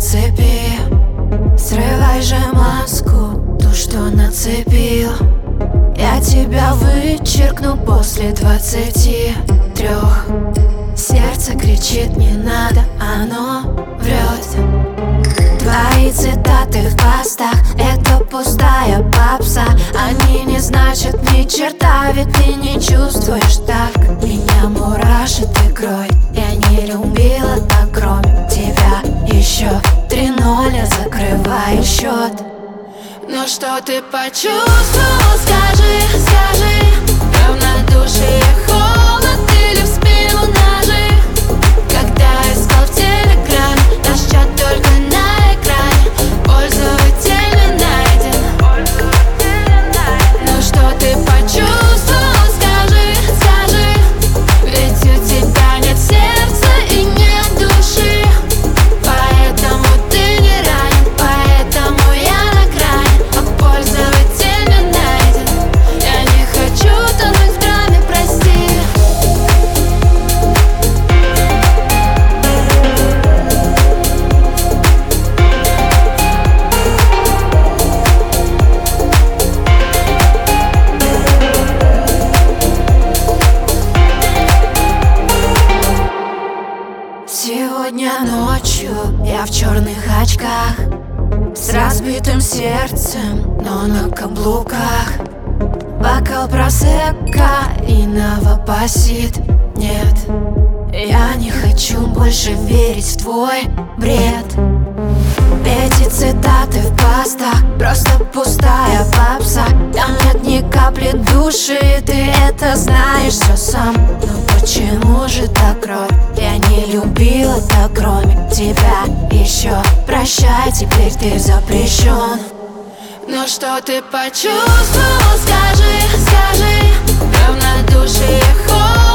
цепи. Срывай же маску, ту, что нацепил. Я тебя вычеркну после 23. Сердце кричит не надо, оно врет. Твои цитаты в постах — это пустая попса. Они не значат ни черта, ведь ты не чувствуешь так. Меня мурашит игрой, я не любила так, кроме тебя. Еще 3-0, я закрываю счет. Ну что ты почувствовал, скажи, скажи. Равнодушие, холод или в спину ножи? Когда искал в телеграме наш чат только на экране, пользователь не найден. Ну что ты почувствовал, скажи, скажи. Ведь у тебя нет сердца и нет души. Поэтому ты не ранен, поэтому я на грани, а пользователь не найден. Я не хочу тонуть в драме, прости. Сегодня ночью я в черных очках, с разбитым сердцем, но на каблуках. Бокал просекко и новопосит. Нет, я не хочу больше верить в твой бред. Эти цитаты в постах — просто пустая попса. Там нет ни капли души, ты это знаешь все сам. Но почему же так, кровь? Я не любила так, кроме тебя. Еще прощай, теперь ты запрещен. Ну что ты почувствовал, скажи, скажи. Равнодушие, холод